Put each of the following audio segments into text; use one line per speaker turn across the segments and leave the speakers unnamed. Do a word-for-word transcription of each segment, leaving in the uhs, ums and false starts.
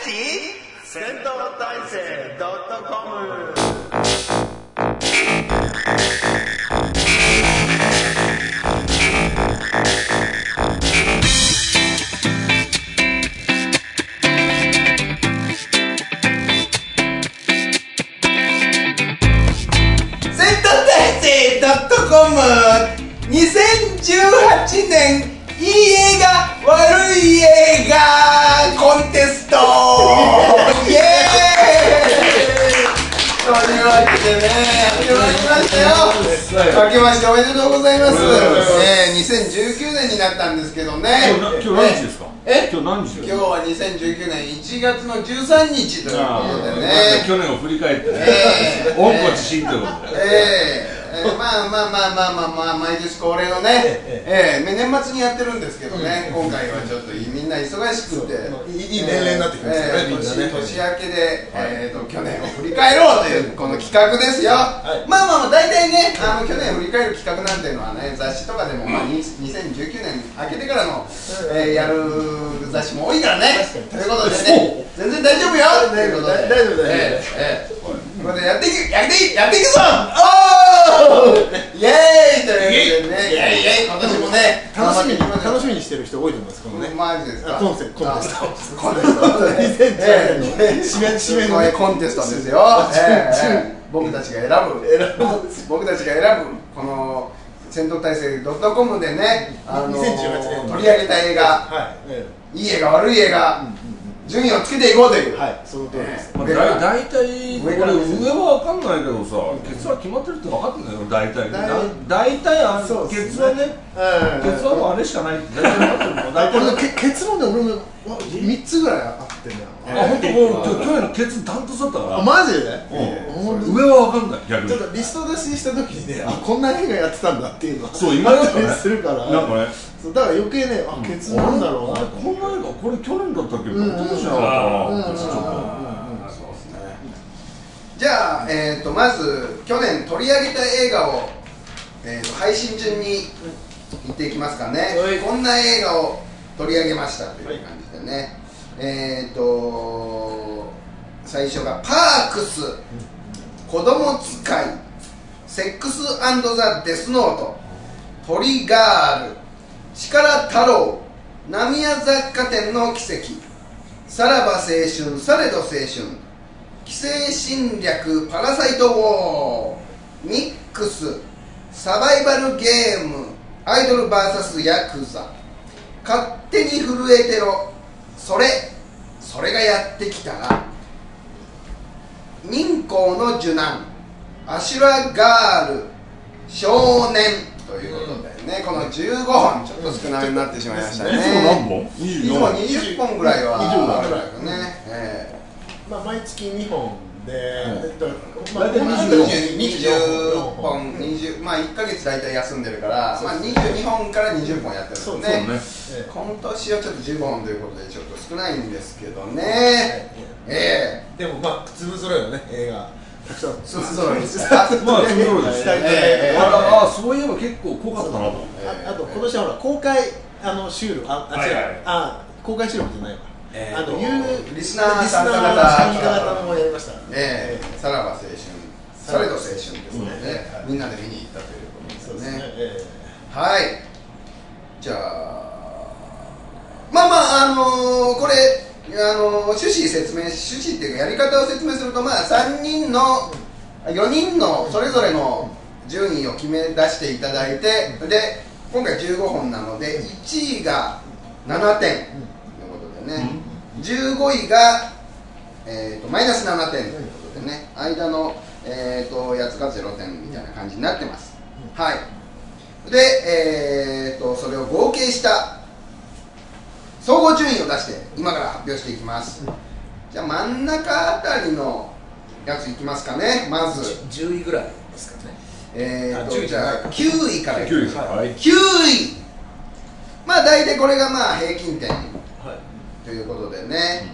チ戦闘態勢 .com。 戦闘態勢 .com にせんじゅうはちねんいい映画悪い映画コンテストイエーイというわけでね、始まりましたよ。明けましておめでとうございます。えー、にせんじゅうきゅうねんになったんですけどね。
今日何日ですか？
え？
今日何日ですか？
今日はにせんじゅうきゅうねんいちがつのじゅうさんにちということでね。
去年を振り返ってね、
えー、
温故知新ということで。
えーえー、まあまあまあまあまあまあ毎年恒例のね、えー、年末にやってるんですけどね、今回はちょっとみんな忙しくて
いい年齢になってきましたね、みんなね。
年明けで、えーと去年を振り返ろうというこの企画ですよ。まあまあまあ大体ね、あの去年を振り返る企画なんていうのはね、雑誌とかでもまあにせんじゅうきゅうねん明けてからの、えー、やる雑誌も多いからね。ということでね、全然大丈夫よということで、
大丈夫大丈夫。
えーえーこれでやっていく、やっていく、やっていくぞおーイエーイということでね、イエーイイエーイ今年もね、
楽しみに楽しみにしてる人多いと思います。このね、
マジですか？
コンセコンテスト、
コンテスト、
にせんじゅうねんの締め締めのね
コンテストですよ。僕たちが選ぶ、僕たちが選ぶこの戦闘態勢 .com でね、あの
にせんじゅうはちねん
取り上げた映画、
はい、
いい映画悪い映画、順位をつけていこうという。
はい、その通りです。
まあ、だ大体これ上は分かんないけどさ、ケツは決まってるって分かってんだよ。大体大体あのケツはね、ケツはもうあれしかないって大体分かってるもん。
これの結論で俺もみっつぐらいあってんだよ。
あ、本当もう去年のケツダントツだったから。
あ、マジで？
上は分かんない逆に。
ちょっとリスト出しした時にね、あ、こんな映画やってたんだっていうのは
そう今だったら
するから。
なんかね。
だから余計ね、あ、ケツなんだろうな。
こんな映画これ去年だったっけ？今年じゃなかったな。
そうですね。じゃあ、えーとまず去年取り上げた映画を、えーと配信順に言っていきますかね。こんな映画を取り上げましたという感じでね。えーと最初がパークス、子供使い、セックス&ザ・デスノート、トリガール、力太郎、浪屋雑貨店の奇跡、さらば青春されど青春、寄生侵略パラサイトウォー、ミックス、サバイバルゲーム、アイドル ブイエス ヤクザ、勝手に震えてろ、それそれがやってきたら、忍公の受難、アシュラガール、少年ということでね、このじゅうごほんちょっと少なめになってしまいましたね。
いつも何本？
いつもにじゅっぽんぐらいは
あるぐらい
ですね。え
まあ毎月にほんで、
大体
ー、にじゅっぽん、にじゅうまあいっかげつ大体休んでるから、まあにじゅうにほんからにじゅっぽんやってるんですね。今年はちょっとじゅうごほんということでちょっと少ないんですけどね。え
えでもまあ粒揃いのね映画たくさん
粒揃いですか？
まあ粒揃いです。ああそういえば結構濃かったなと。
あと今年はほら公開あの収録ああ違うあ公開収録じゃないわ。あの
リスナー参加型
参加型もやりました。
ええさらば青春されど青春ですのでみんなで見に行ったということですね。はい。じゃあまあまああのこれあの趣旨説明趣旨っていうかやり方を説明すると、まあさんにんのよにんのそれぞれの順位を決め出していただいて、で今回じゅうごほんなのでいちいがななてんということでね、じゅうごいが、えー、とマイナスななてんということでね、間の、えー、とやつがゼロてんみたいな感じになってます。はい。で、えー、とそれを合計した総合順位を出して今から発表していきます。じゃあ真ん中あたりのやついきますかね。まず
じゅういぐらいですかね。
えーとじゃあきゅういからいき
きゅうい
ます。
はい
きゅうい、まあ大体これがまあ平均点ということでね、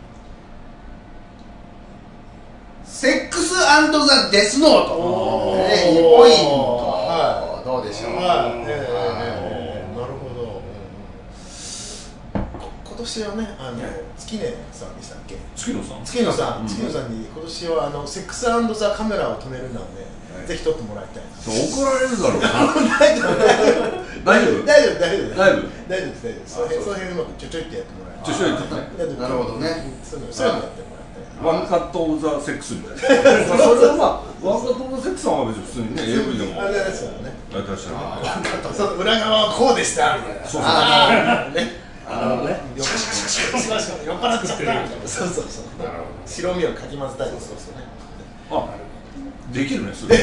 セックス&ザ・デスノート、ね、にポイント、どうでしょう。
はい、えー、なるほど。今年年はね、あの月根さんでしたっけ？
月野さん？
月野さん、月野さんに今年はあのセックス&ザカメラを止めるので、ぜひ撮ってもらいたい。
怒られるだろうな。
大丈夫大丈夫大丈夫大丈夫
大丈夫
大丈夫です。その辺その辺うまくちょちょいってやってもらいたい。
ちょちょいってね。
なるほどね。
そういうのやってもらいたい。
ワンカットオブザセックスみたいな。それはまあワンカットオブザセックスは別に普通にね エーブイ でも
あれですよね。
やってらっしゃる。
ワンカットその裏側はこうでしたみたいな。
そうそう。
ああね。
あのね。
酔っ払っちゃったみたいな。そうそうそう。白身をかき混ぜたいですそうね。
あ、できるねそれ。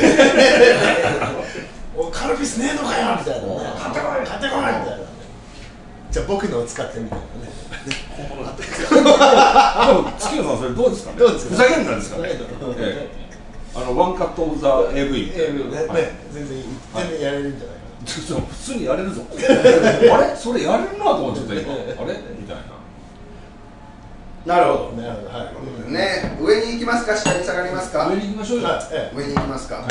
おカルピスねえのかよみたいなね。買ってこい買ってこいみたいな。じゃあ僕のを使ってみたいなね。
月野さんそれどうですかね。
どうですか。
ふざけんなんですかね。あのワンカットオブザ エーブイ みたいな。
ね全然全然やれるんじゃないかな。
普通にやれるぞ。あれそれやれるなと思っちゃった今。あれみたいな。
なるほど。
なるほどはい
ね、上に行きますか、下に下がりますか。
上に行きましょうよ。
上に行きますか。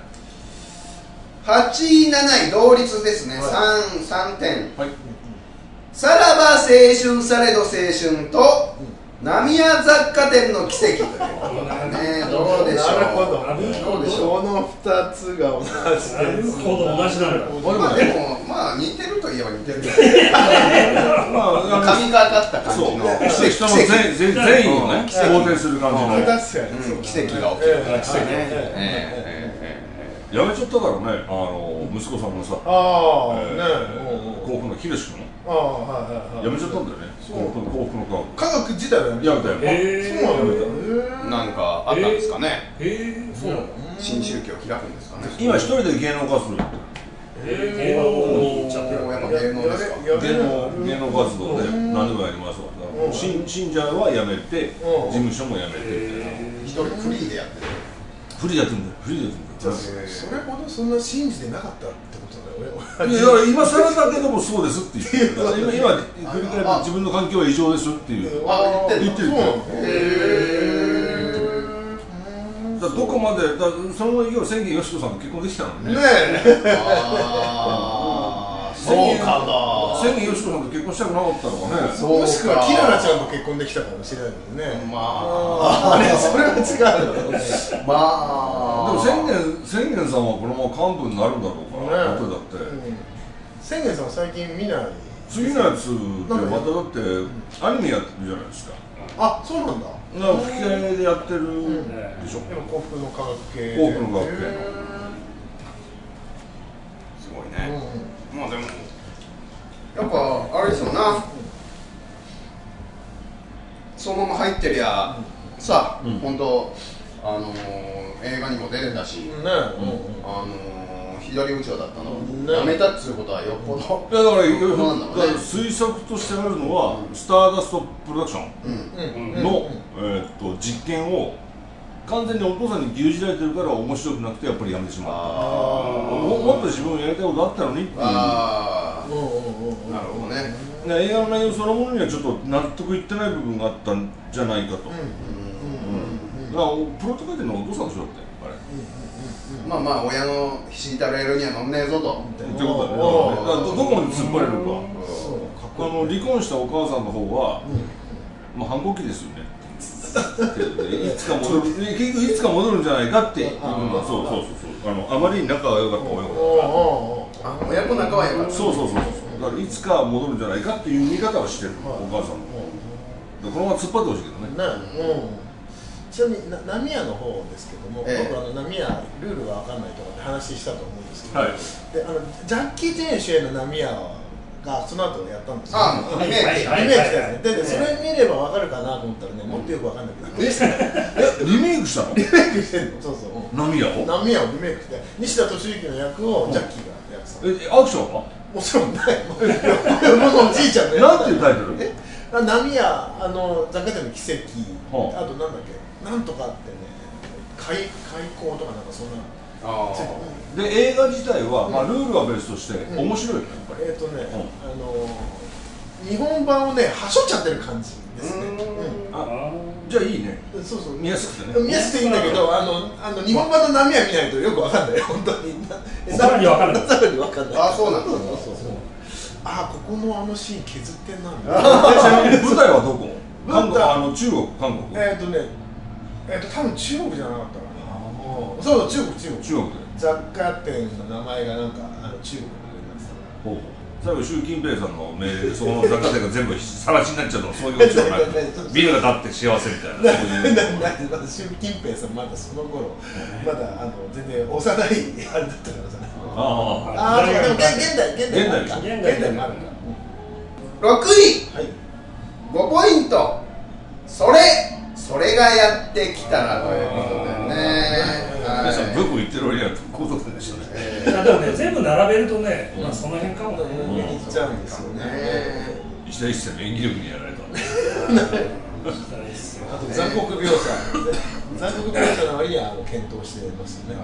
はち、なない同率ですね。三、三点。さらば青春されど青春と浪屋雑貨店の奇跡ということね。どうでしょう。
なるほど。
どうでしょう。
この二つが同じ。
なるほど同じなんだ。
まあでもまあ似てるといえば似てる。
まあ
神がかった感じの
奇跡の全全員をね肯定する感じの
確かに
奇跡が起きる。奇跡ね。
やめちゃったからね、あの息子さんがさ、
ああね、
幸福のひろし君の
ああはいはいはい
やめちゃったんだよね。幸福の幸福の科
科学自体はやめた。
やめたよ。
そうなんだ。
なんかあったんですかね。
へえ、そうなの。
新宗教開くんですかね。
今一人で芸能活動やって
る。芸能に行っちゃってる。
やっぱ芸能ですか。
芸能芸能活動で何でもやりますわ。信信者はやめて、事務所もやめてみたいな。
一人フリーでやってる。
フリーやってるんだよ。フリーでやってるんだよ。
それほどそんな信じてなかったってことだよ。
いや今更だけどもそうですって言ってる。今今振り返ると自分の環境は異常ですっていう。
あ言ってる。
言ってる。だどこまでだその要は千元よしこさんと結婚できたのにね。
ね
ああそうかな。
千元よしこさんと結婚したくなかったのかね。
もしくはキララちゃんと結婚できたかもしれないけどね。
まあ
あれそれは違うよね。
まあ
でも千元千元さんはこのまま幹部になるんだろうから。だってだって。
千元さん最近見ない。
次のやつってまただってアニメやってるじゃないですか。
あ、そうなんだ。
なんか吹き替えでやってるでしょ。
でも幸福の科学系。
幸福の科学系の。
すごいね。まあでもやっぱあれですよな。そのまま入ってりゃさ、本当あの映画にも出れたし、あの左打ちだったのやめたっつうことはよっぽど。
いやだから推測としてあるのはスターダストプロダクションのえっと実験を完全にお父さんに牛耳られてるから面白くなくてやっぱりやめてしまったも。もっと自分やりたいことあったのにっていう。
ああなるほどね。
映画の内容そのものにはちょっと納得いってない部分があったんじゃないかと。だからプロと書いてるのはお父さんでしょってあれ。
まあまあ親の敷いたレールには乗んねえぞと。
ってことだね。どこまで突っ張れるか。あの離婚したお母さんの方はまあ反抗期ですよね。いつか戻る結局いつか戻るんじゃないかっていうのはそうそうそうそうあのあまりに仲が良かった親子
親子仲は良かった。
そうそうそうそうだからいつか戻るんじゃないかっていう見方をしてるお母さんの。このまま突っ張ってほしいけどね。
ちなみに浪屋の方ですけども、
ええ、
僕あの浪屋ルールが分かんないとかって話したと思うんですけど、
はい、
であのジャッキー・チェーン主演の浪屋がその後やったんですよ。
ああリメイク
リメイクしたやつね。でそれ見れば分かるかなと思ったらね、もっとよく分かんなくなって
えリメイクしたの？
リメイクしてるの。そうそう。
浪屋を？
浪屋をリメイクして西田敏行の役をジャッキーがやってた。
えアクションは？
もちろんない。僕のおじいちゃんのやつ。
なんていうタイトル？
え浪屋あの雑貨店の奇跡、
はあ、
あとなんだっけなんとかってね開開口とかなんかそんな。
あで映画自体は、うん、まあルールは別として面白いよね、
うん、えっ、ー、とね、うん、あの日本版をねはしょっちゃってる感じですね。うん、
あじゃあいいね。
そうそう
見やすくてね。
見やすくていいんだけど、あのあの日本版の波は見ないとよくわかんない本当に。
さらにわかんない。
さらにわかんない。
あそうなんだ。
そうそうそう。 あここのあのシーン削ってんなみたい
ちなみに舞台はどこ？韓国、
舞台
あの中国、韓国。
なえっとねえっと多分中国じゃなかったかな。そう中国中国
中国で
雑貨店の名前がなんかあの中国の名前になってた。
ほうほう。最後習近平さんの命令でそこの雑貨店が全部晒しになっちゃうのはそういうことじゃなくビルが建って幸せみたいなそういう
まだ習近平さんまだその頃まだあの全然幼いあれだったからさ。
あ
ああでも現代現代
現代
現代もあるんだ。
ろくい、
はい。
ごポイント、それそれがやってきたらということでね。
皆さんどこ行ってる俺には高速でしたね。
いやでもね全部並べるとね、まあその辺かもね。
いっちゃうんですよね。
石田一世の演技力にやられたんで
あと残酷描写残酷描写の割には検討してますよね。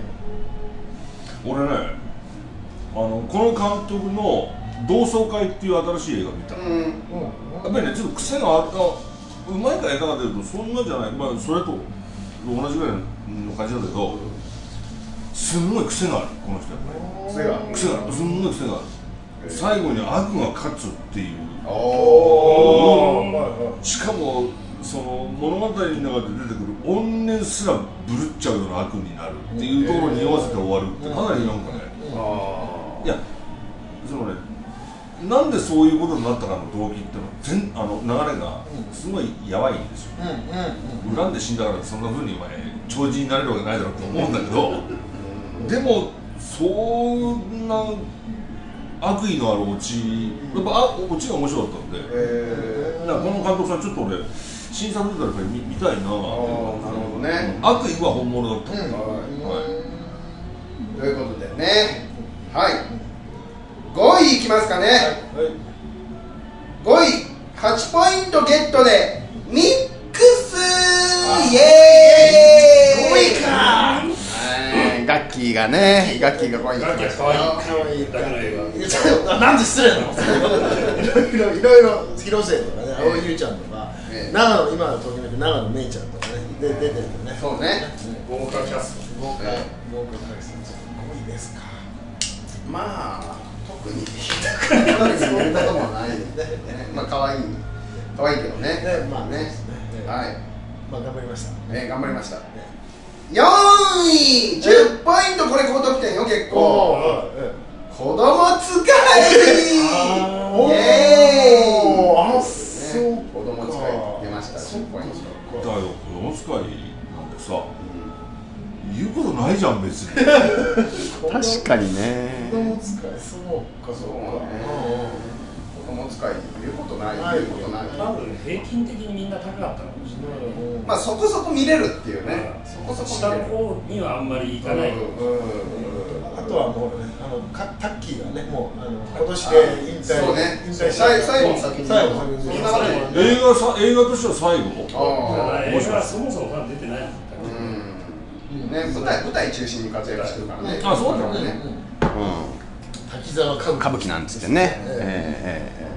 俺ねあのこの監督の同窓会っていう新しい映画見た、
うん、
やっぱりねちょっと癖があるうまいか下手かというとそんなじゃない、まあ、それと同じぐらいの感じなんだけどすんごい癖があるこの人やっぱり
癖が
癖があるすんごい癖がある最後に悪が勝つっていう
おー
しかもその物語の中で出てくる怨念すらぶるっちゃうような悪になるっていうところに合わせて終わるってかなりなんかねいやそのねなんでそういうことになったかの動機っていうのは全あの流れがすごいやばいんですよ、うんうん、恨んで死んだからそんなふうにお前長寿になれるわけないだろうと思うんだけどでもそんな悪意のあるオチやっぱあオチが面白かったんで、えー、だからこの監督さんちょっと俺新作出たらやっぱり 見, 見たいなっていう
なるほどね、
うん、悪意は本物だった、うん
はいはい、ということでねはいごいいきますかね、はいはい、ごいはちポイントゲットでミックスイエーイごいかはいガッキーがねガッキーがごいに来ましたよ
かわいいだけの映
画なんで失礼なのいろいろいろいろ広末とかね青井優ちゃんとか、えー、長野今のときめく長野めいちゃんとかねで出てるよね
そうね
豪華キャスト
豪華豪華キャストごいですか
まあ特に言うこともないですね。まあ可愛い可愛いけどね。
まあね。
はい。
まあ頑張りました。
え頑張りました。よんいじゅっポイントこれ高得点よ結構。子供使い。イエーイ。
あそう
子供使い出ました。じゅっポイント。
だよ子供使いなんでさ。言うことないじゃん別に
確かにね
子供使いそうかそうかね
子供使い言うことない言うことない
多分平均的にみんな高かったかもしれない
まあそこそこ見れるっていうねそこそこ
下の方にはあんまりいかない
あとはもうねあのタッキーがねもうあの今年で引退
そうね
引退
最後の先に
最後の先に
映画さ映画としては最後
映画はそもそも出てない
ね、舞台、舞台中心に活躍してるからね。
あ、そうだね。
うん。
滝沢歌舞伎。
歌舞伎なんつってね。えええ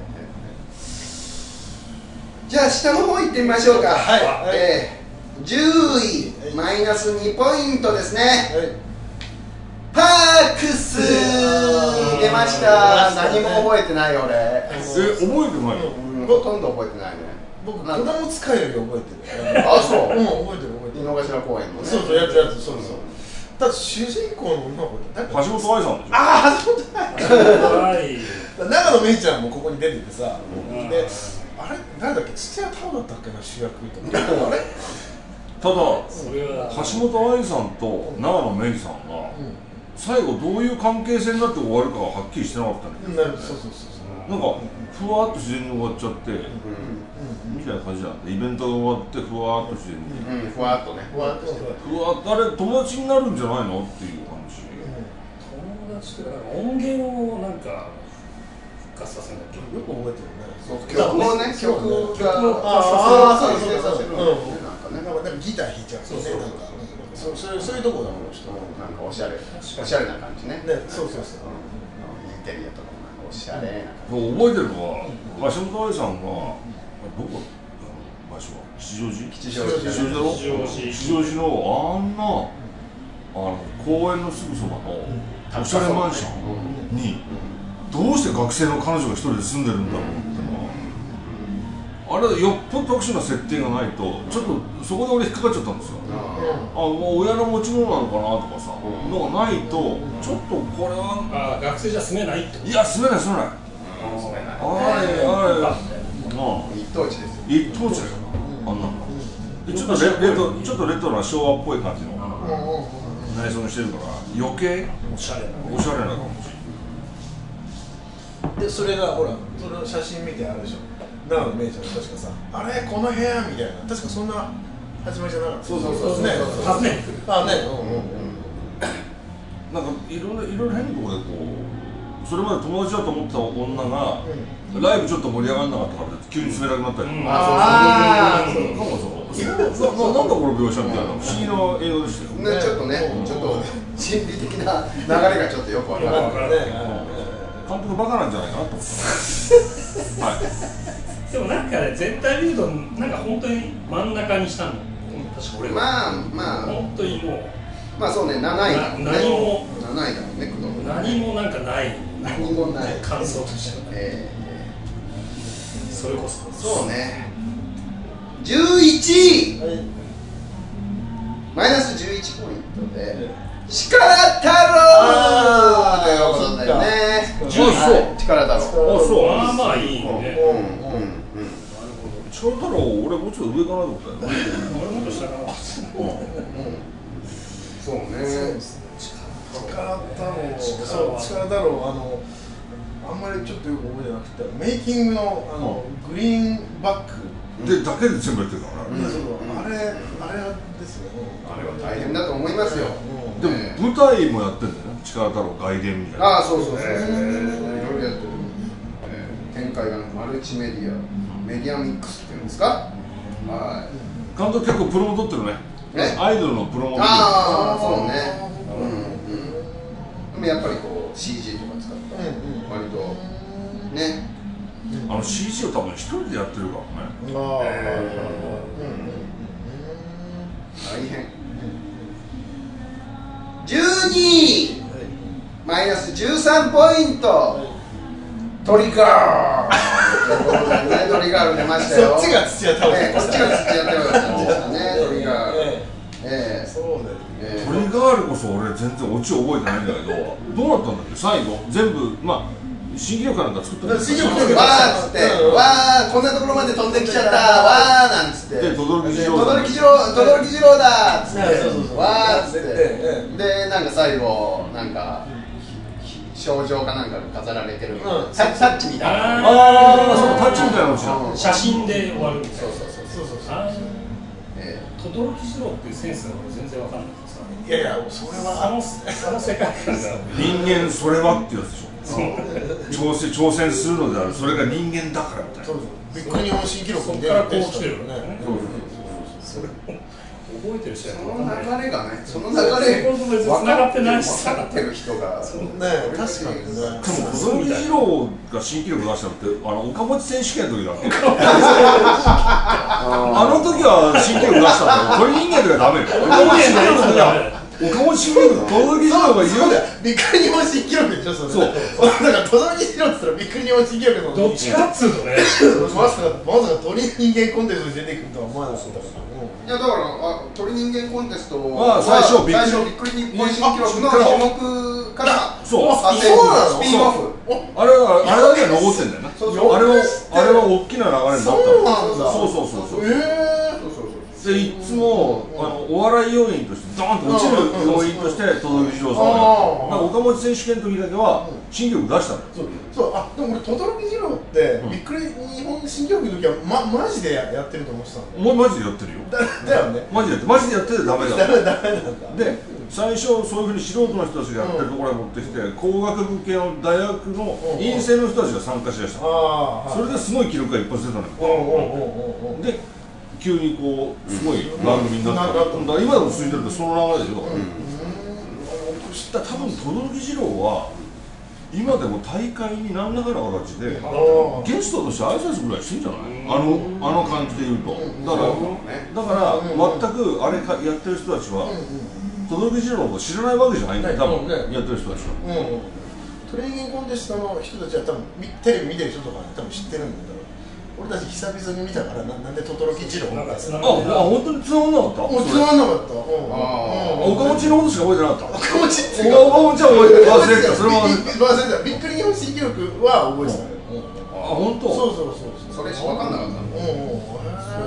え。じゃあ下の方行ってみましょうか。はい。ええ、じゅういマイナスにポイントですね。パークス出ました。何も覚えてない俺。
え、覚えてない
よ。ほとんど覚えてないね。
僕子供使いより覚えてる。
あ、そう。
うん、覚えてる覚えてる。
井の頭公園のね。
そうそうやつやつそうそう。だって主人公の女の子って
橋本愛さんでしょ。
ああ、橋本
愛。
長野めいちゃんもここに出ててさ、で、あれ誰だっけ土屋太鳳だったっけな主役と。あれ？
ただ橋本愛さんと長野めいさんが最後どういう関係性になって終わるかははっきりしてなかったね。
なるそうそうそう。
なんかふわっと自然に終わっちゃって、みたいな感じなんでイベントが終わってふわっと自然に、
うん、ふわっとね
ふわっとして
ふわっとあれ友達になるんじゃないのっていう感じ、
友達って音源をなんか復活させなきゃ
よく覚えてるね。
曲をね曲が
ああそうそう
させるのね
なんかなんかギター弾いちゃうねなんかそうそうそういうとこだもん人
なんかおしゃれおしゃれな感じね
そうそうそう
インテリアとかもおしゃれな
覚えてるのは橋本愛さんがどこ場所は吉祥寺
吉祥寺
吉祥寺だろ吉祥寺のあんなあの公園のすぐそばのおしゃれマンションにどうして学生の彼女が一人で住んでるんだろうってのは、あれよっぽど特殊な設定がないとちょっとそこで俺引っかかっちゃったんですよ。あ、もう親の持ち物なのかなとかさ、のがないとちょっとこれは
あ学生じゃ住めないってこと。
いや住めない住めない。
住めない。
あれあれ
一等地ですよ。
一等地だよあんなの。でちょっとレレトちょっとレトロな昭和っぽい感じの内装にしてるから余計
おしゃれな
おしゃれな感じ。
でそれがほらその写真見てあるでしょ。長野めいちゃん確かさ、あれこの部屋みたいな、確かそんな始まりじゃなかった。
そうそうそうそう
ね。
訪ねてくる。
あね。うんうんうん。
なんかいろいろいろいろ変なところでこうそれまで友達だと思ってた女が、うん、ライブちょっと盛り上がらなかったから急に冷たくなったりとか、うん、
ああそう
そうそうそうなんだこの描写みたいな不思議な映画でしたよ
ね。ちょっとね、ちょっと心理的な流れがちょっとよくわからないね。
監督バカなんじゃないかなと思ってはい。
でもなんかね、全体見るとなんか本当に真ん中にしたの。確か俺は
まあまあ
本当にもう
まあそうね、なないだもんね。
何も
ないだもんね、工藤。
何もなんかない。
何もない
感想としては。ええ。それこそ。
そうね。じゅういちい、はい、マイナスじゅういちポイントで力太郎ということだよね。
じゅういちそう
力太郎。あ、
そう。まあまあいいね。うんうんうん。
力太郎俺もうちょっと上かなと思ったよ。
俺もっと下かな。
そうね。
力太郎、そう力太郎あのあんまりちょっとよく覚えてなくて、メイキングのあのグリーンバック
でだけで全部やってるからね。
あれあれですよね。
あれは大変だと思いますよ。
でも舞台もやってるんだよね。力太郎外伝みたいな。
ああそうそうそう。いろいろやってる。展開がマルチメディア、メディアミックスっていうんですか。はい。
監督結構プロも取ってるね。アイドルのプロも取ってる。
ああそうね。うんうん。でもやっぱりこう シージー とか使った割とね。
あの シージー を多分一人でやってるからね。
ああ。
大変。じゅうにいマイナスじゅうさんポイント。トリガー。トリガー出ましたよ。
そっちが土屋太鳳。
こっちが土屋太鳳でしたね。トリガー。ええ。そう
だよ。トリガールこそ俺全然オチ覚えてないんだけど、どうなったんだっけ最後全部まあ。新記録かなんか作ったんですよ。
わーっつって、わーこんなところまで飛んできちゃった、わーなんつって。
で、轟次郎
だ。轟次郎だっつって、わーっつって。で、なんか最後、なんか、賞状かなんか飾られてる。タッチみたいな。
ああ、そう、タッチみたいなの
写真で終わるみたいな。
そうそうそうそう。
轟次郎っていうセンスが俺全然わかんないけどさ。
いやいや、それは
あのあの世界観が。
人間それはってやつでしょ。挑戦挑戦するのである、それが人間だからみたいな。
ビッグ日本新記録
そこからこう来てるよね。
そうそうそう。
覚えてる人
その流れがね、その流れ
分かってないし、
分かってる人が
ね、確かにね。でも
轟次郎が新記録出したのってあの岡本選手権の時だっけ。あの時は新記録出したんだよ。鳥人間とかダメよ。岡本新記録の時は岡本新記録、轟次郎が言うだよ。
ビッグ日本新記録でしょそれ。そう。だから轟次郎って言ったらビッグ日本新記録の。
どっちかっつうとね。
まさかまさか鳥人間コンテストに出てくるとは思わなかったから。
いやだからあ鳥人間コンテスト
は最初びっ
くり日本新記録の種目から
そう
スピンオフ。
あれはあれだけは残ってんだよな。あれはあれは大きな流れになった。そうそうそうそう。でいつもあのお笑い要因としてドーンと落ちる要因として轟次郎さんが岡本選手権の時だけは新記録出したのよ。
そうあでも俺轟次郎ってびっくり日本新記録の時はまマジでやってると思ってたの。
お前マジでやってるよ。
だよね。
マジでやってマジでやっててダメだ。
ダメダメなんだ。
で最初そういうふうに素人の人たちがやってるところへ持ってきて工学部系の大学の院生の人たちが参加しだした。それですごい記録が一発出たのよ。で急にこうすごい番組になった。今でも続いてるってその流れでしょ。だから多分轟次郎は今でも大会に何らかの形でゲストとして挨拶ぐらいしてんじゃない？あのあの感じで言うと。だからだから全くあれかやってる人たちは轟次郎を知らないわけじゃないんだよ。多分やってる人たちは。
トレーニングコンテストの人たちは多分テレビ見てる人とか多分知ってるんだろう。俺たち久々に見たからな、なんで轟二郎
なんかつな
あ、
がってな
あ、本当につながんなかった。
もうつまんなかった。
岡本のことしか覚えてなかった。
岡本って
岡本ちゃん覚えて忘れてた。それは
忘れてた。びっくり日本新記録は覚えてた。
あ、本当。
そうそうそう
それしか分かんなかった。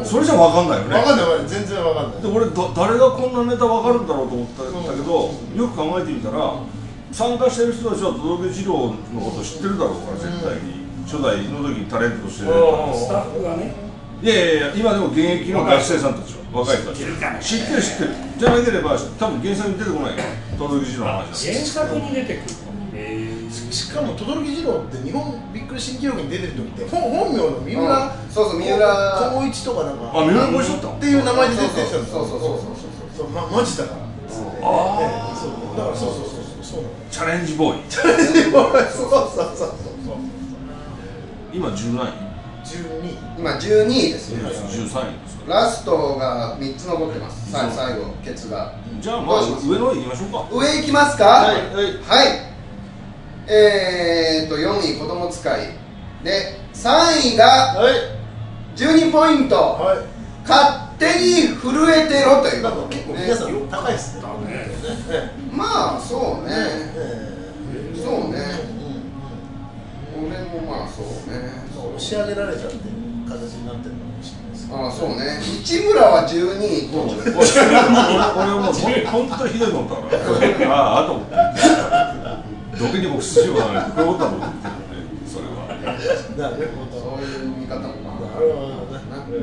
それじゃ分かんないよね。
分かんない分かんない、全然分かんない。
で、俺だ誰がこんなネタ分かるんだろうと思ったんだけど、よく考えてみたら参加してる人たちは轟二郎のこと知ってるだろうから絶対に。初代の時にタレントとして
スタッフがね。
いやいやいや、今でも現役の学生さんたちは若い人たち知ってる知ってるじゃなければ多分原作に出てこないよ轟二郎の話だ。
原作に出てくるの。
しかも轟二郎って日本びっくり新記録に出てる時って本本名の三浦
そうそう三浦
光一とかなんか
あ、三浦光一だった
っていう名前で出てきたんですよ。
そうそうそうそう
そうまマジだから。
ああ、
そうだからそうそうそうそうなの。
チャレンジボーイ。
そうそうそうそう。
今じゅう何位？
じゅうにい。
今じゅうにいですね。
じゅうさんいですか。
ラストがみっつ残ってます。最最後ケツが。
じゃあまあ上の方行きましょうか。
上行きますか。
はいはい。
はいえーとよんい子供使いでさんいがじゅうにポイント、
はい、
勝手に震えてろということ
結構皆さん高いですね。
まあそうね、そうね、俺もまあそうね、
押し上げられちゃってる形になってるのかもしれないです。
ああそうね、市村はじゅうにいと
俺はもう本当にひどいと思ったからああ、あと思ってどけにも出場がないこういうことだと思ってるね、それは。
なるほど、
そういう見方もまあ
なるほどね。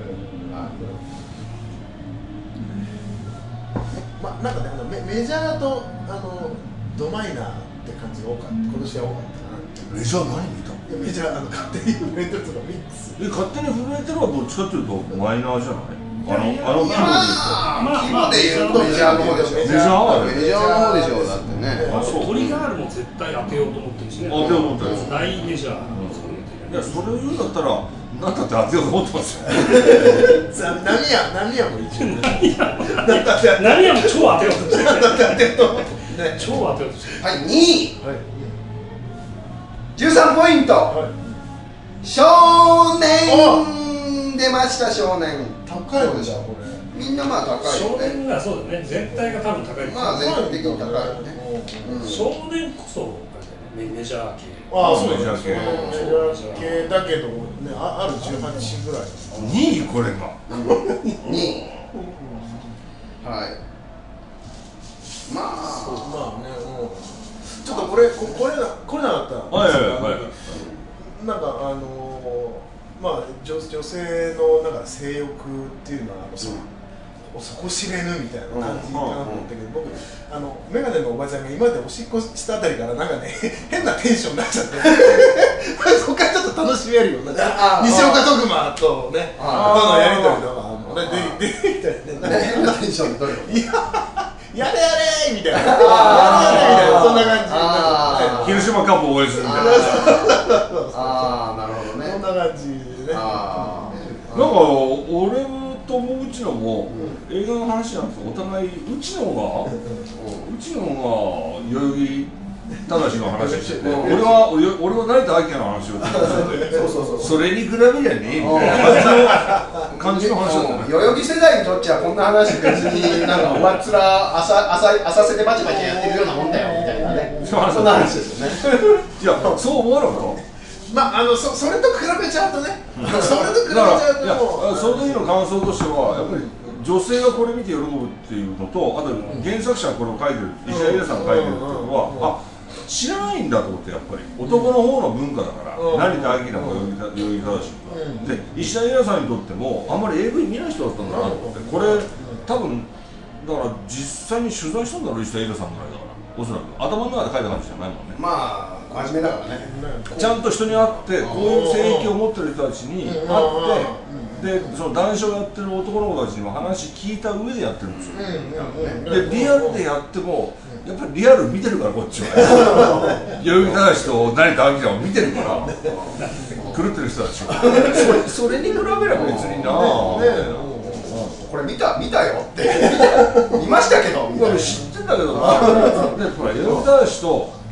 まあなんかね、あのメメジャーとあのドマイナーって感じが多かった。今年は多かったな。
メジャー何見た？
メジャーあの勝手に震えてるとかミックス。
え、勝手に震えてるはどっちかっていうとマイナーじゃない？あのあの規
規模で言うとメジャーの方でしょ。
メジャー
メジャーの方でしょ。だってね。
あとトリガールも絶対当てようと思ってるしね。
当てようと思ってる。
大メジャー。
いや、それを言うんだったら何だって当てようと思ってますよ。
ナミヤナミヤも一応ね。
何やも超当てようとしてる。
当てようと思って
超当てようとしてる。
はい、にいじゅうさんポイント、少年出ました。少年
高いでしょこれ。
みんなまあ高い
少
よね。
年がそうだね、全体が多分高い。
まあ全体的に高いよね。
少年こそメジャー系。
ああ、そう
メジャー系。
メジャー系だけどね、あるじゅうはちぐらい。
にいこれが。
にいはい。まあ
まあね、もうちょっとこれここれなこれなかった。
はいはいはい。
なんかあのまあ女女性のなんか性欲っていうのはあのそ底知れぬみたいな感じかなと思ったけど、僕あのメガネのおばちゃんが今までおしっこしたあたりからなんかね変なテンションになっちゃってそこからちょっと楽しめるような西岡徳馬とねとのやり取りとかもね出てきたりね、
変なテンションどういうこと？
やれやれみたいな、やれやれみたいな、そんな感じ。
広島カップ応援するみたいな。
ああ、なるほどね。
そんな感じでね。
なんか俺ともうちのも映画の話なんですよ。お互いうちのがうちのが代々木正の話してて、俺は俺は成田明の話をしてて、それに比べりゃねえみたいな感じの話だったね。
代々木世代にとっちゃこんな話別になんかおばっつら浅浅瀬でバチバチやってるようなもんだよみたいなね。そんな話ですよね。
いや、そう思わなかった。
まああのそそれと比べちゃうとね、それと比べちゃうともう
その時の感想としてはやっぱり女性がこれ見て喜ぶっていうのと、あと原作者がこれを書いてる石田英さんが書いてるっていうのは、あ、知らないんだと思って、やっぱり男の方の文化だから、成田明も代々木正で石田英さんにとってもあんまり エーブイ 見ない人だったんだなと思って、これ多分だから実際に取材したんだろう、石田英さんぐらいだから、おそらく頭の中で書いた感じじゃないもんね。
まあ真面目だからね。
ちゃんと人に会ってこういう性域を持ってる人たちに会って、でその談笑やってる男の子たちにも話聞いた上でやってるんですよ。でリアルでやってもやっぱりリアル見てるから、こっちは代々木正と成田明を見てるから狂ってる人たちはそれに比べれば別にな
これ見た見たよって見ましたけどみたいな。
知ってんだけどな。でほら代々木正と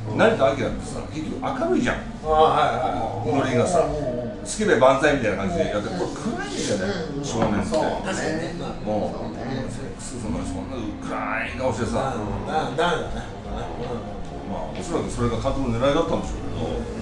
成田明ってさ結局明るいじゃん、ノリがさ好きで万歳みたいな感じでやって、これ暗いんですよね、少年って。確かにね、もうそんな暗い顔してさ、
ダメだね。
まあおそらくそれが監督の狙いだったんでしょうけど。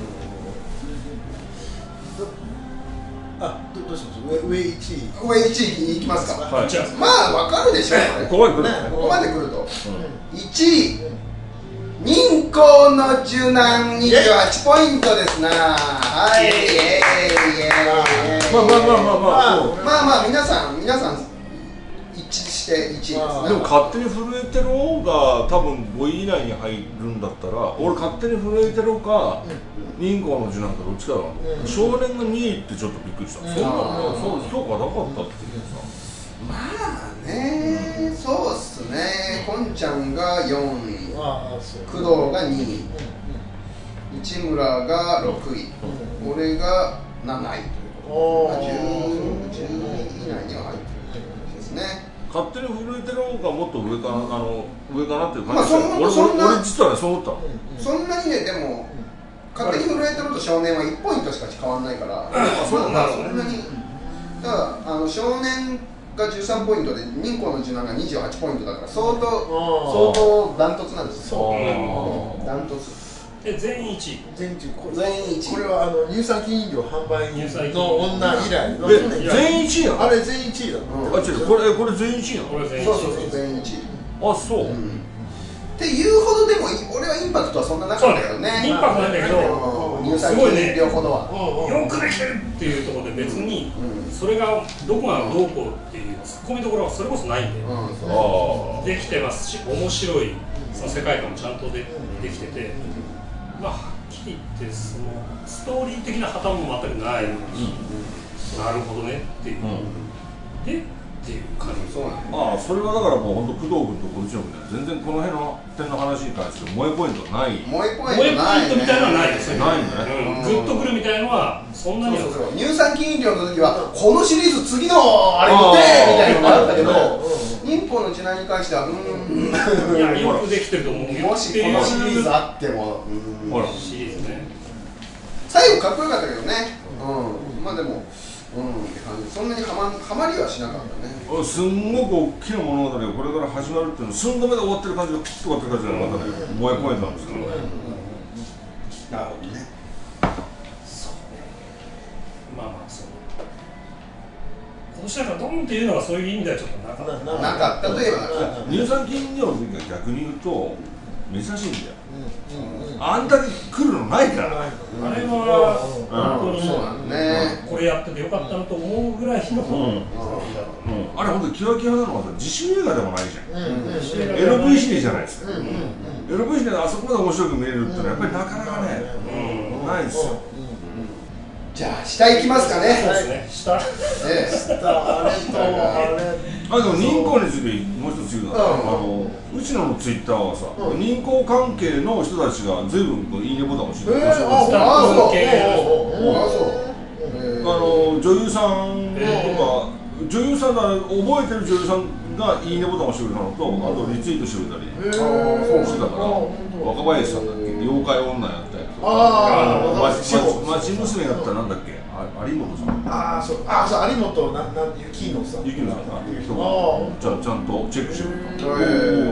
あ、どどうしましょう。上いちい。
上いちいいきますか。
はい。
まあわかるでしょ。
ここまで来る。
ここまで来ると。いちい。任光の柔軟にじゅうはちポイントですな。はい。イエーイイエーイ。
まあまあまあまあまあ。
まあまあ皆さん皆さん一致していちいですね。
でも勝手に震えてる方が多分ごい以内に入るんだったら、俺勝手に震えてるか任光の柔軟かどっちかだろう。少年がにいってちょっとびっくりした。そんなそう評価なかったっていうさ。
まあね、そうっすね。こんちゃんがよんい、工藤がにい、市村がろくい、俺がなないということで、じゅうい以内には入ってるですね。
勝手に震えてる方がもっと上かな、あの上かなっていう感じ。
まあそんそんな
俺実はねそう思ったの。
そんなにね、でも勝手に震えてると少年はいちポイントしか変わらないから、そんなそんなに。だからあの少年がじゅうさんポイントで任光の柔軟がにじゅうはちポイントだから相当相当ダントツなんですよ。ダントツ。
で全員いちい。
全員いちい。
全員いちい。
これはあの乳酸菌飲料販売の女以来の。
全員いちいなの？
あれ全員いちいだ。
あ、違う、これこれ全員いちいなの？
これ全員
そうそうそう全員いちい。
あ、そう。
っていうほどでも俺はインパクトはそんななかったけどね。
インパクトなんだけど、
乳酸菌飲料ほどは
よくできてるっていうところで別にそれがどこがどうこうっていうツッコミどころはそれこそないんで、できてますし面白いその世界観もちゃんとでできてて、まあはっきり言ってそのストーリー的な破綻も全くない。なるほどねっていう。でっていう感じ。
そうなん
ああ、それはだからもう本当工藤君と小内君で全然この辺の点の話に関して萌えポイントはない。
萌えポイ
萌え
ントないね。
ポイントみたいなのはないですよね。
ないね。
グッとくるみたいなのはそんなには。
そうそうそう。乳酸菌飲料の時はこのシリーズ次のあれ見てみたいなのがあったけど、忍法の時代に関してはうーん。
いやよくできてると思う。
もしこのシリーズあっても、うん。
ほら
シリーズね。
最後かっこよかったけどね。うん。まあでも。うんって感じ。そんなにはまはまりはしなかったね。
すんごく大きな物語がこれから始まるっていうの寸止めで終わってる感じがピッと終わってる感じがまたね萌えポイントなんですけどね。
なるほどね。
そうね。まあまあそう。今年なんかドンっていうのはそういう意味ではちょっとなかった。
なかったといえばなかった。
乳酸菌飲料の時は逆に言うと珍しいんだよ。あんだけ来るのないから。
あれは本当に
そうなんね。
これやっててよかったなと思うぐらいの。
あれ本当にキワキワなのはさ自主映画でもないじゃん。エルブイ シリーズじゃないですか。エルブイ シリーズであそこまで面白く見れるってのはやっぱりなかなかねないですよ。
じゃあ下行きますかね。
そうですね。下。
ええ。
下あれとあれ。
あ、でも任光についてもう一つ言うな、あの内野のツイッターはさ、任光関係の人たちが随分こういいねボタンを押してくれてます。
ああそう。
あ
そう。
あの女優さんとか女優さんが覚えてる女優さんがいいねボタンを押してくれたのと、あとリツイートしてくれたりしてたから、若林さんだっけ、妖怪女やったやつ。
ああ、
町娘やったなんだっけ、有本さん。
ああ、そう、ああ、そう、有本な、な、雪乃さん。
雪乃さんっていう人が、じゃ、ちゃんとチェックしてくれた。
なる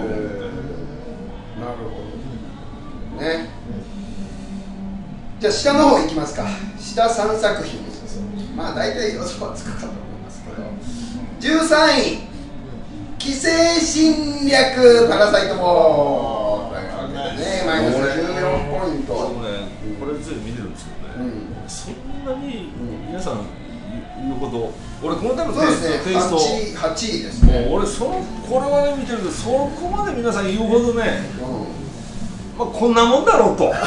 ほど。ね。じゃあ下の方行きますか。下さんさく品。まあ大体予想はつくかと思いますけど。じゅうさんい、寄生侵略パラサイトボール。というわけでね、マイナスじゅうよんポイント。
これつい見てるんですけどね、うん、そんなに皆さん言うほど、俺この多分テイスト、テイスト
はちいですね。
もう俺そのこれはね見てるけど、そこまで皆さん言うほどね、うん、まあこんなもんだろうと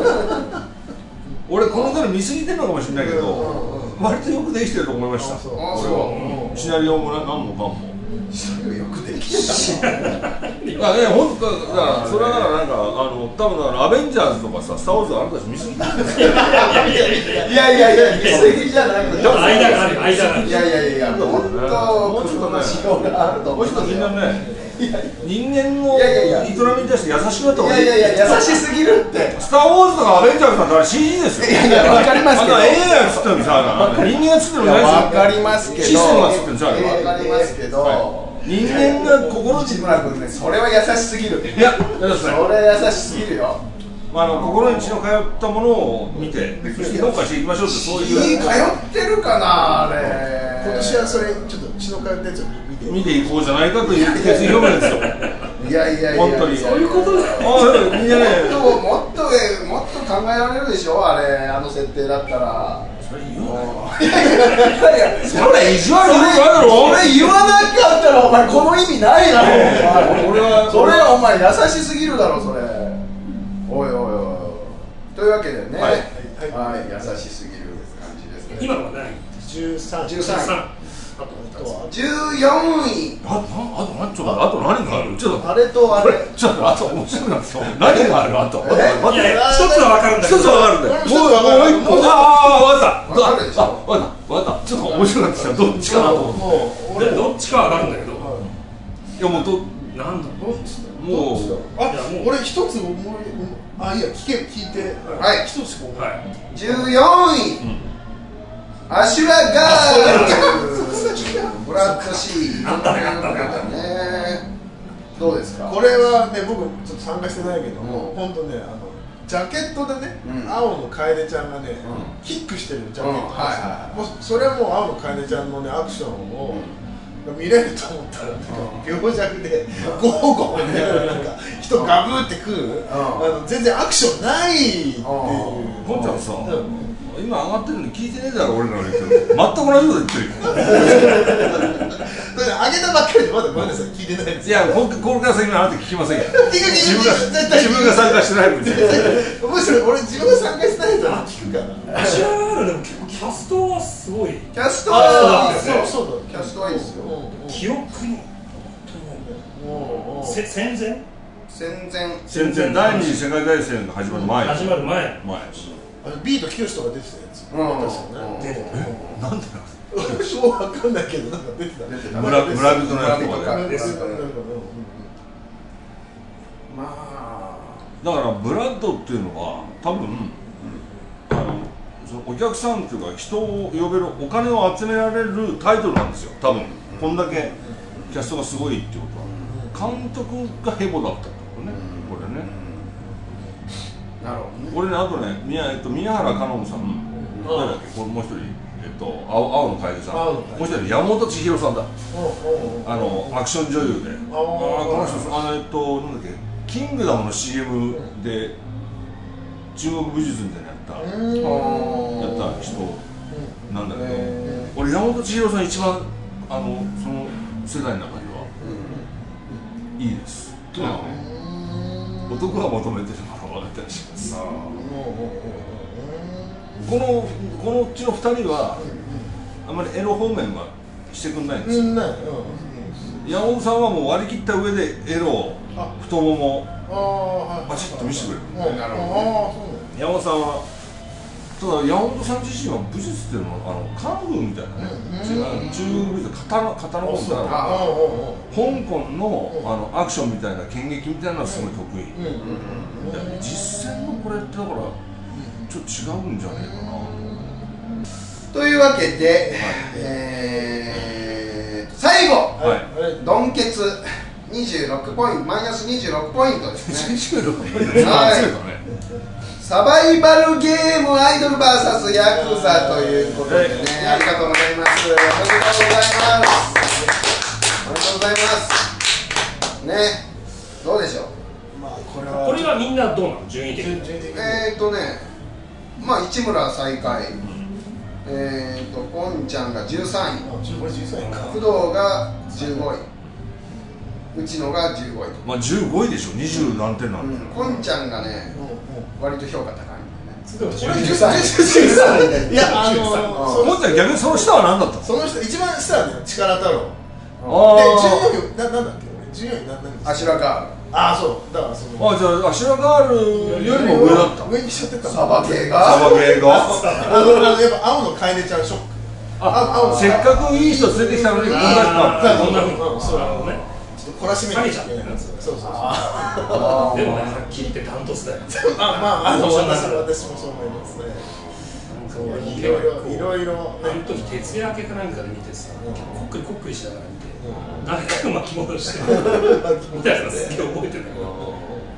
俺この頃見過ぎてるのかもしれないけど、うん、割とよくできてると思いました。俺は、うん、シナリオもなんかんもかんも
シナリオよくできてた
あね、本当だからそれはだからなんかあの多分だからアベンジャーズとかさ、スター・ウォーズあなたたち見過ぎてる
いやいやいや見過ぎじゃない。
間がある間がある。
いやいやいや本当
もうちょっとね、
仕様があると思
もうちょっとみんなね、 人間の営みに対して優しくなった方がいい。
いやいやいや優しすぎるって。
スター・ウォーズとかアベンジャーズなんてあれ シージー ですよ。
いやいやわかりますけど。
あの エーアイ が作ってるんですよ。人間が作ってるんじゃないですよ。
わかりますけど。
システムが作ってるんですよ。
わかりますけど。
人間が心
内村君ね、それは優しすぎる。
いや、そ
れ優しすぎるよ。
まあ、あの心に血の通ったものを見て、そして評価していきましょうって、そういう。
通ってるかな、あれ。
今年はそれ、ちょっと血の通ったやつを見て。
見ていこうじゃないかという決意表明ですよ。
いやいやいや、
本当に。
そういうことだよ。
あ、いいじゃない。
もっと、もっと、もっと考えられるでしょ、あれ、あの設定だったら。
それ言わない。いやいや、それ意地悪いだろ。
それ言わなかったら、お前この意味ないだろ。俺は、それはお前優しすぎるだろ、それ。おいおいおい。というわけでね、はい、優しすぎる感じですね。
今のは何？
十三、
十三。
あとは
十四位。
あと、あと、ちょっと、あと何がある？ちょっと、
あれとあれ、
ちょっと、あと面白くなってきた。何がある？あと。
いやいや、一つはわかるんだけど。
一つはわかるんだよ。もう、もう一個。ああ、わかった。
わかるでしょ。
わかった、わかった。ちょっと面白くなってきた。どっちかなと思って。
もう、俺どっちかわかるんだけど。
いや、もうど、
なんだ。
もう、
あ、俺一つ思い、あ、いや、聞け、聞いて。
はい。
一つしか。
はい。
十四位。アシュラガール。ブラッドシー。
あったね、あった
ね。どうですか。
これはね、僕ちょっと参加してないけども、本当ね、あのジャケットでね、青の楓ちゃんがね、キックしてるジャケット。もうそれはもう青の楓ちゃんのねアクションを見れると思ったら、病弱でゴーゴーね、なんか人ガブーって食う、あの全然アクションないっていう。
ポンちゃんさ、今上がってるのに聞いてねえだろ、俺らの言ってる。全く同じこと言ってるよ。
上げたばっかりでまだごめんなさい、聞いてないです。
いや、これから先にあなた聞きませんよ。
自分が
自分が参加してないのに。
むしろ俺自分が参加してないと聞くから。
アシュラガールでも結構キャストはすごい。
キャストは
そうそう
キャストはいいですよ。
記憶にせ戦前
戦前
戦前第二次世界大戦が始まる前。
始まる前。
前。
あのビートきよしとか出てたやつ。
出てた。
なんで
そうわかんないけどなんか出てた。
村村人のやつとかで。
まあ
だからブラッドっていうのは多分、あのそのお客さんっていうか人を呼べるお金を集められるタイトルなんですよ。多分こんだけキャストがすごいっていうことは監督がヘボだったってことね。これね。
なるほどね。
俺ね、あとね、宮えっと宮原香音さん、誰だっけ、これもう一人、えっと青青の楓さん、もう一人山本千尋さんだ。あのアクション女優で、ああこの人あのえっとなんだっけ、キングダムの シーエム で中国武術みたいなやったやった人なんだけど、俺山本千尋さん一番あのその世代の中ではいいです。男が求めてるものがあったりします。このこのうちのふたりはあまりエロ方面はしてくんないんですよ。山本さんはもう割り切った上でエロを太ももバチッと見せてくれる。山本さんはただ山本さん自身は武術っていうのはあのカンフーみたいなね、中国武術刀刀みたいな香港のあのアクションみたいな剣撃みたいなのはすごい得意。実践のこれってだからちょっと違うんじゃないかな。
というわけで、えー、最後、はい、ドンケツにじゅうろくポイント、マイナスにじゅうろくポイントですね。にじゅうろくポイント、はい、サバイバルゲームアイドル ブイエス ヤクザということでね、ありがとうございます。おめでとうございます。おめでとうございます。ね、どうでしょう。
まあこれは
これはみんなどうなの、順位的に。
えーとね、まあ市村最下位、えーとポンちゃんがじゅうさんい、工藤がじゅうごい、うちのがじゅうごい。
まあじゅうごいでしょ、にじゅう何点なんだ。
ポンちゃんがね、割と評価高いんだよね。
じゅうさんい。いや、あの
ポンちゃん逆にその下は何だったの？
その下一番下はね、力太郎。でじゅうよんいな、なんだっけ、じゅうよんいな、何？
アシュラガール。
ああ、そうだからその。
あ、じゃあアシュラガールよりも上だった。
上にしちゃってた。
サバ系が。
サバ系が。
あのやっぱ青の楓ちゃんショック。
あ、せっかくいい人連れてきたのにこんな人だった。
こんなふうに。そうなのね。
ちょっと懲らしめて
ちゃってるんですよ。そうそうそう。でもね、はっきり言ってダントツだよ。
まあまあ、あの私もそう思いますね。いろいろいろいろ
あの時徹夜明けかなんかで見てさ、こっくりこっくりしながら見て、何回も巻き戻してみたいなのすげえ覚えてるんだけど。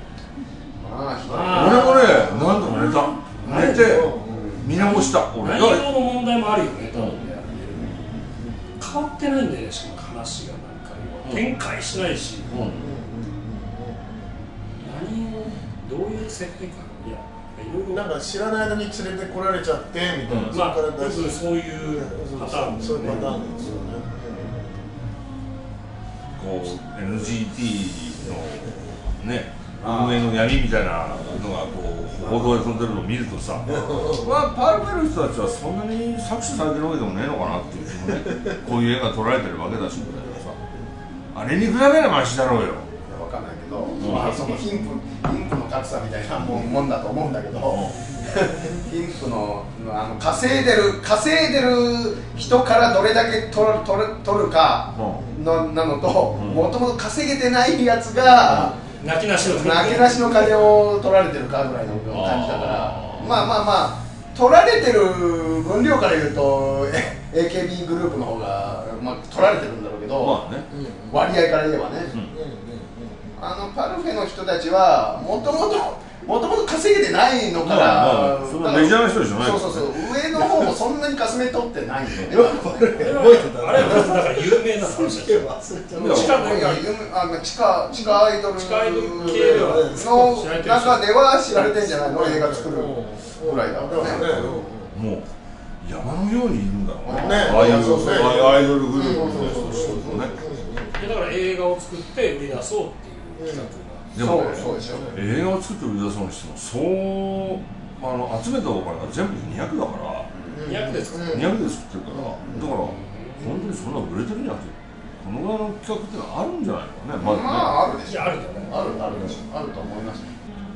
俺もね、何度も寝た寝て見直した俺。
内容の問題もあるよね、多分ね。変わってないんだよね、しかも話がなんか展開しないし、何をどういう設定か、いや
なんか知らない間に連れてこられちゃってみたいな、
まあ、よくそういうパターン、
そういうパターンなんですよね。
こう エヌジーティー のね運営の闇みたいなのがこう報道で飛んでるのを見るとさ、まあパルフェの人たちはそんなに搾取されてるわけでもねえのかなっていう気もね、こういう映画撮られてるわけだしみたいなさ、あれに比べればマシだろうよ。
わかんないけど、まあその貧富貧富の格差みたいなもんもんだと思うんだけど、貧富のあの稼いでる稼いでる人からどれだけ取る取る取るかのなのと、もともと稼げてないやつが
泣きなしの
泣きなしの金を取られてるかぐらいの感じだから、まあまあまあ取られてる分量から言うと エーケービー グループの方が、まあ、取られてるんだろうけど、
まあね、
割合から言えばね、うん、あのパルフェの人たちはもともともともと稼げてないのから、
まあまあ、そんなメジャーな人じゃない、
そうそうそう、上の方もそんなにかすめ取ってないんだよね。
あれはだから有名な話だよ。
地下のいや有名あの地下地下アイドル
地下アイドル系では
の中では知られてんじゃないの、映画作るぐらいだからね。
もう山のようにいるんだろうね。
ね、
ああいうアイドルグループの人ね。
だから映画を作って売り出そうっていう企画が。
でもね、
そうでしょ。
映画を作って売り出そうにしても、そうあの集めたお金が全部にひゃくだから、
にひゃくで作ってる。
にひゃくで作ってるから、だから本当にそんな売れてるんじゃなくて、このぐらいの企画ってのはあるんじゃないのかね。
まああるでしょ。
あるよね。
あるあるでしょ。あると思います。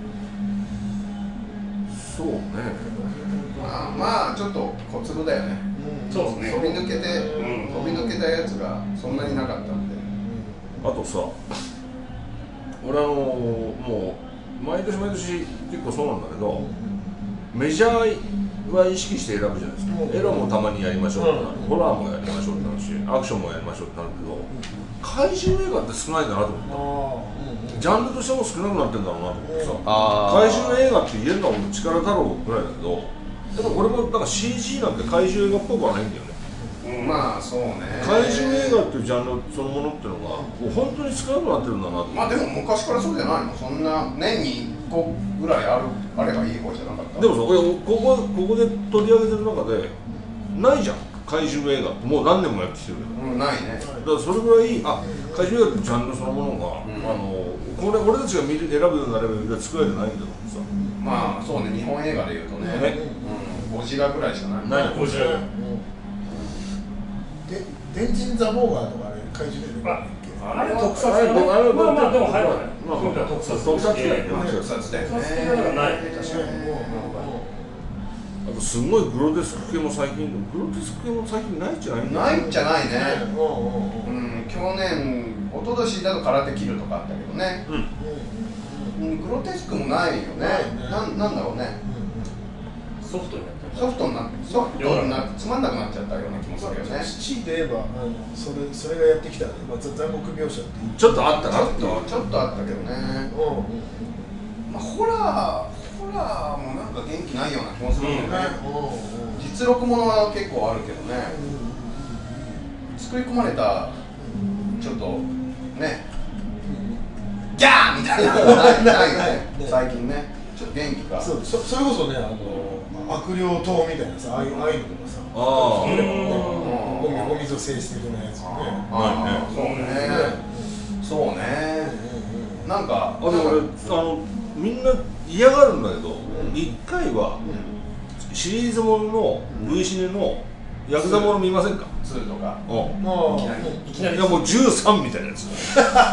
そうね。
まあまあちょっと小粒だよね。
そうですね。
飛び抜けて飛び抜けたやつがそんなになかったんで。
あとさ。俺あのもう毎年毎年結構そうなんだけど、メジャーは意識して選ぶじゃないですか。エロもたまにやりましょうってなる、ホラーもやりましょうってなるし、アクションもやりましょうってなるけど、怪獣映画って少ないんだなと思った。ジャンルとしても少なくなってるんだろうなと思ってさ、怪獣映画って言えるのは俺力太郎ぐらいだけど、でもこれもなんか シージー なんて怪獣映画っぽくはないんだよね。
まあそうね。
怪獣映画っていうジャンルそのものっていうのがもう本当に少なくなってるんだなと。
まあでも昔からそうじゃないの。そんな年にいっこぐらいあるあればいい方じゃなかった。
でもさ、俺ここここで取り上げてる中でないじゃん、怪獣映画ってもう何年もやってきてるけど、
うん、ないね。
だからそれぐらいあ怪獣映画ってジャンルそのものが、うん、あのこれ俺たちが見る選ぶようになれば作られてないんだろうさ。
まあそうね、日本映画でいうとね、ね、うん、ゴジラぐらいしかない。
ないゴジラ。
で、電人ザボーガーとかあれ怪獣映画。
あれ特撮だね。まあまあでも入らない。まあ特撮
特撮だよね。
特撮だよね。
ない確かに。
あとすごいグロテスク系も最近グロテスク系も最近ないんじゃない？
ないんじゃないね。うん、去年一昨年だと空手キルとかあったけどね。うん。グロテスクもないよね。なんなんだろうね。
ソフトになった。
ソフトになってソフトになってつまんなくなっちゃったような気もするよね。
強いて言えばあのそれそれがやってきたね。まあ残酷描写って
ちょっとあったな。
ちょっとちょっとあったけどね。うん。まあホラーホラーもなんか元気ないような気もするんだよね。実録ものは結構あるけどね。作り込まれたちょっとねギャーみたいなのないないよね。最近ね。ちょっと元気が。
そうそそれこそねあの。悪霊島みたいなさ、ああいうアイドルがさ、
ああ、
お水を制してくるやつね。
ああ、そうね。そうね。なんか、
あでも俺あのみんな嫌がるんだけど、一回はシリーズものの V シネのヤクザもの見ませんか？
ツーとか。
いきなり。いやもうじゅうさんみたいなやつ。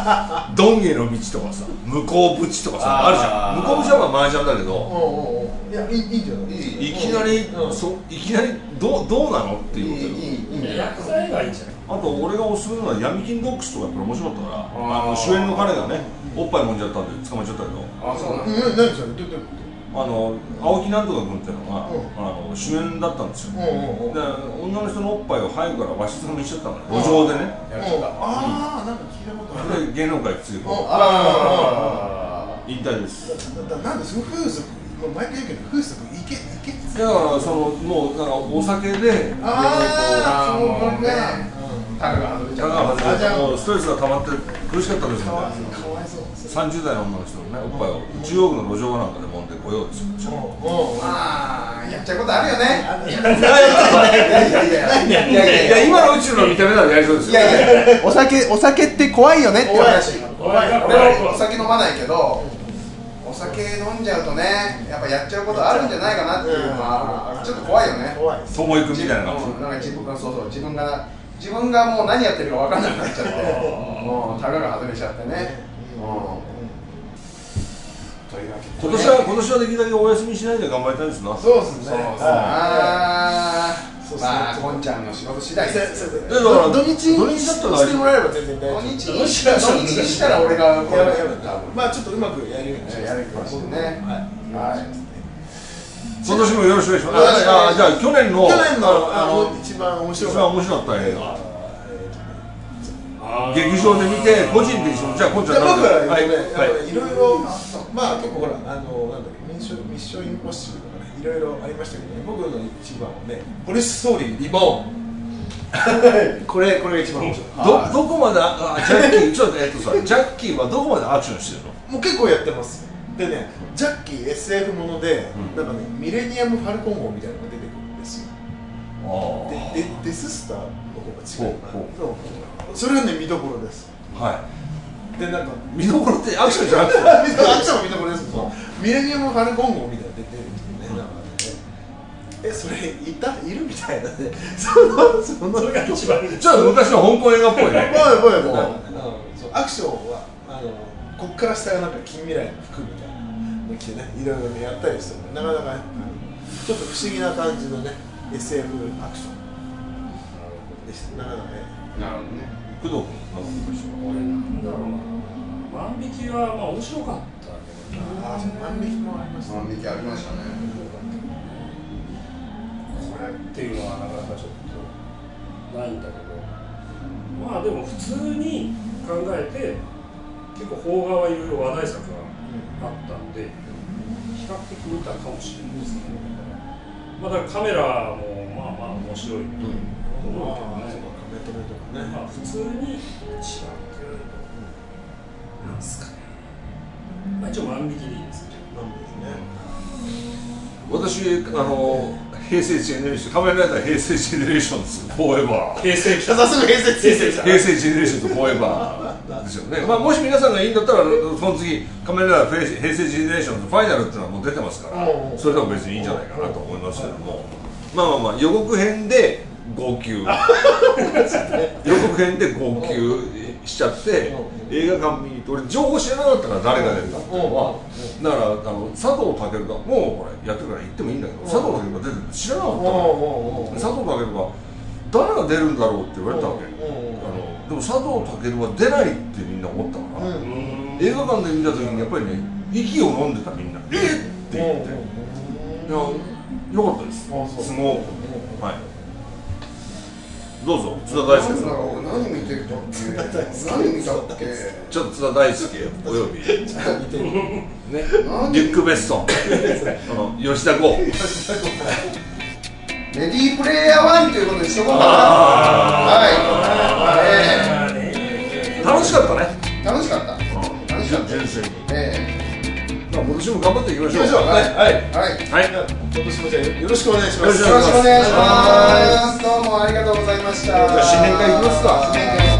ドンへの道とかさ、向こう淵とかさあるじゃん。向こう淵はまあ麻雀だけど。
いや、いい、いいじゃない。
いきなり、そいきなりどうどうなのっていうことよ。
ヤクザ映画いいんじゃない。
あと俺がおすすめなのは闇金ドックスとかやっぱり面白かったから、あの主演の彼がね、おっぱい揉んじゃったんで捕まっちゃったけど、
あ、そうなん
うん、何それ、どういうこ
あの青木なんとか君っていうのが、あの主演だったんですよ。で、女の人のおっぱいを背後からわしづかみしちゃったのね、路上でね。
ああ、なんか聞いたことある。
で芸能界ついて
あ
引退です。
なんでその風俗、毎回言うけど風俗いけいけ。
だからそのもうなんかお酒で、
ああ、そうなんだ。
タガが外れちゃ
だ
った。
からもうストレスが溜まって苦しかったんですよね。
かわいそう。
さんじゅう代の女の人のね、おっぱいを中央区の路上なんかで揉んでこようですよ。
まあ、やっちゃうことあるよね。
いやいやいやいやいやいや、今の宇宙の見た目ならやりそうですよ。
いやいや、お酒、お酒って怖いよねっていう話。
怖い
俺はお酒飲まないけど、お酒飲んじゃうとね、やっぱやっちゃうことあるんじゃないかなっていうのは、ちょっと怖いよね。
怖い。
ともいくんみたいな感
うんなんか自分がそうそう自分が自分がもう何やってるか分かんなくなっちゃって、もうタガが外れちゃってね。というわけで、
今年は今年はできるだけお休みしないで頑張りたいですな。
そうですね。
ああ、まあ、こんちゃんの仕事次第ですよ。
土日にしてもらえれば全然大丈夫。
土日にしたら、土日にしたら俺がこれやる。
まあちょっとうまくやるようにします。
やるかもしれないね。はい。
今年もよろしくお願いします。あ、じゃあ去年の
去年のあの一番面白い。
一番面白かった映画。劇場で見て個人的にじゃあこんちゃん
僕は
はい
いろいろまあ結構ほらあのなんだっけミッションミッションインポッシブルとかねいろいろありましたけどね僕の一番はねポリスストーリーリボーンこれこれが一番面白い
どどこまであジャッキーちょっとえっとさジャッキーはどこまでアクションしてるの？
もう結構やってますでねジャッキー エスエフ ものでなんかねミレニアム・ファルコン号みたいなのが出てくるんですよでデデススターの方が違うかなそれはね見どころです
はい
でなんか
見どころってアクションじゃなくて
アクションも見どころですけどミレニアム・ファルコン号みたいなの出てるんですよねなんかねえそれいたいるみたいなねそのその
それが一番
ちょっと昔の香港映画っぽいね
ぽいぽいぽいそうアクションはあのこっから下がなんか近未来の服みたいなの着てねいろいろねやったりしてなかなか、ね、ちょっと不思議な感じのね エスエフ アクションでしたなかなかね
なるほどね。
工藤君なんか
俺なんだろうな万引きはまあ面白かったけどな
ああ万引きもありました
万引きありましたね。
これっていうのはなかなかちょっとないんだけどまあでも普通に考えて結構邦画はいろいろ話題作があったんで比較的見たかもしれないですねまあだからカメラもまあまあ面白いと思うけどねまあ普通に違うけどなんすかねまあ一応万引きでいいですね
万引きね
私あの平成ジェネレーション仮面ライダー平成ジェネレーションズフォーエバー
平成
さすが平成平成
平成ジェネレーションズフォーエバーですよね、まあ、もし皆さんがいいんだったらその次仮面ライダー平成ジェネレーションズファイナルっていうのはもう出てますからそれでも別にいいんじゃないかなと思いますけどもまあまあまあ予告編で号泣予告編で号泣しちゃって映画館見に行って俺情報知らなかったから誰が出るかっていうのはだからあの佐藤健がもうこれやってるから言ってもいいんだけど佐藤健が出てるの知らなかったの佐藤健が誰が出るんだろうって言われたわけあのでも佐藤健は出ないってみんな思ったから映画館で見た時にやっぱりね息を飲んでたみんなえっって言っていやよかったですすごくはいどうぞ津田大輔さん
何見てたっけ何見たっけ
ちょっと津田大輔およびねリュック・ベッソン吉田剛
レディープレイヤーワンということにしとこうかなはい
楽しかったね
楽しかった楽しかった
純粋に
ええ
今年も頑張っていきましょう
はいはい
はい
今年もじゃあよろしくお願いします
よろしくお願いしますどうもありがとうございました
じゃあ新年会いきますか
新年会